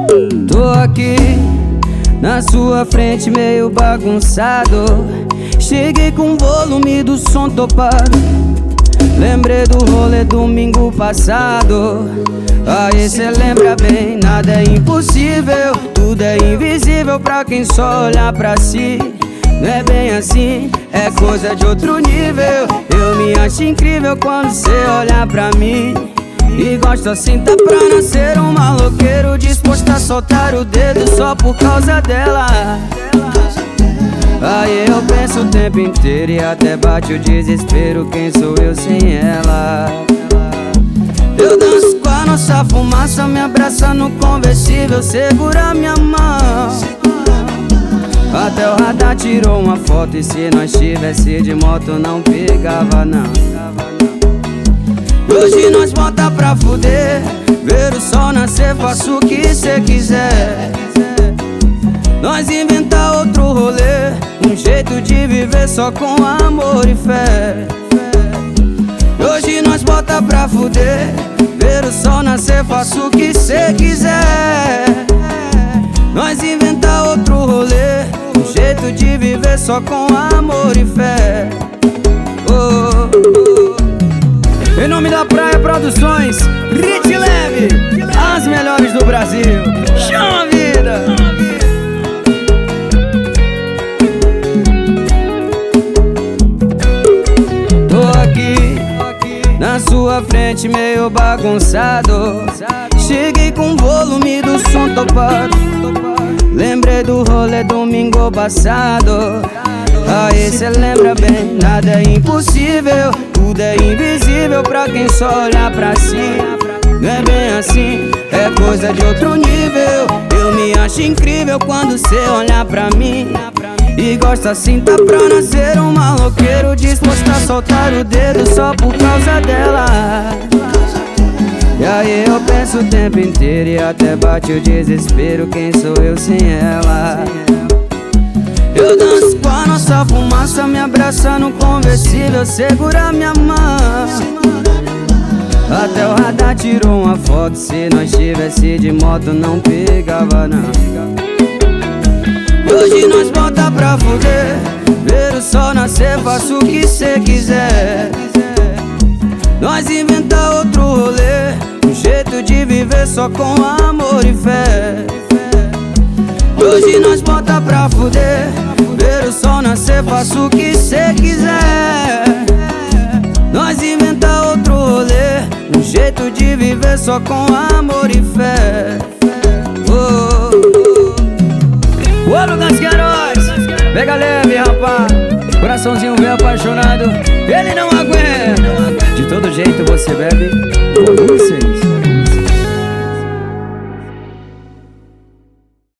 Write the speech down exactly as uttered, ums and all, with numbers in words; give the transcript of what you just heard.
Tô aqui na sua frente meio bagunçado. Cheguei com o volume do som topado. Lembrei do rolê domingo passado. Aí cê lembra bem, nada é impossível, tudo é invisível pra quem só olhar pra si. Não é bem assim, é coisa de outro nível. Eu me acho incrível quando cê olha pra mim. E gosto assim, tá pra nascer um maloqueiro disposto a soltar o dedo só por causa dela. Aí eu penso o tempo inteiro e até bate o desespero. Quem sou eu sem ela? Eu danço com a nossa fumaça, me abraça no conversível, segura minha mão. Até o radar tirou uma foto e se nós tivesse de moto não pegava não. Hoje nós bota pra fuder, ver o sol nascer, faço o que cê quiser. Nós inventa outro rolê, um jeito de viver só com amor e fé. Hoje nós bota pra fuder, ver o sol nascer, faço o que cê quiser. Nós inventa outro rolê, um jeito de viver só com amor e fé. Oh, oh. Em nome da Praia Produções, Rit Leve, as melhores do Brasil. Chama a vida! Tô aqui na sua frente meio bagunçado. Cheguei com o volume do som topado. Lembrei do rolê domingo passado. Aí cê lembra bem, nada é impossível, tudo é invisível pra quem só olhar pra si. Não é bem assim, é coisa de outro nível. Eu me acho incrível quando cê olha pra mim. E gosto assim, tá pra nascer um maloqueiro disposto a soltar o dedo só por causa dela. E aí eu penso o tempo inteiro e até bate o desespero. Quem sou eu sem ela? Eu danço com a nossa fumaça, me abraça no conversível, segura minha mão. Até o radar tirou uma foto, se nós tivesse de moto não pegava não. Hoje nós bota pra fuder, ver o sol nascer, faço o que cê quiser. Nós inventa outro rolê, um jeito de viver só com amor e fé. Hoje nós bota pra fuder, ver o sol nascer, faço o que cê quiser. Nós inventa outro rolê, um jeito de viver só com amor e fé. Oh, oh. O Ouro das Garotas, pega leve, rapaz. Coraçãozinho bem apaixonado, ele não aguenta. De todo jeito você bebe, volume seis.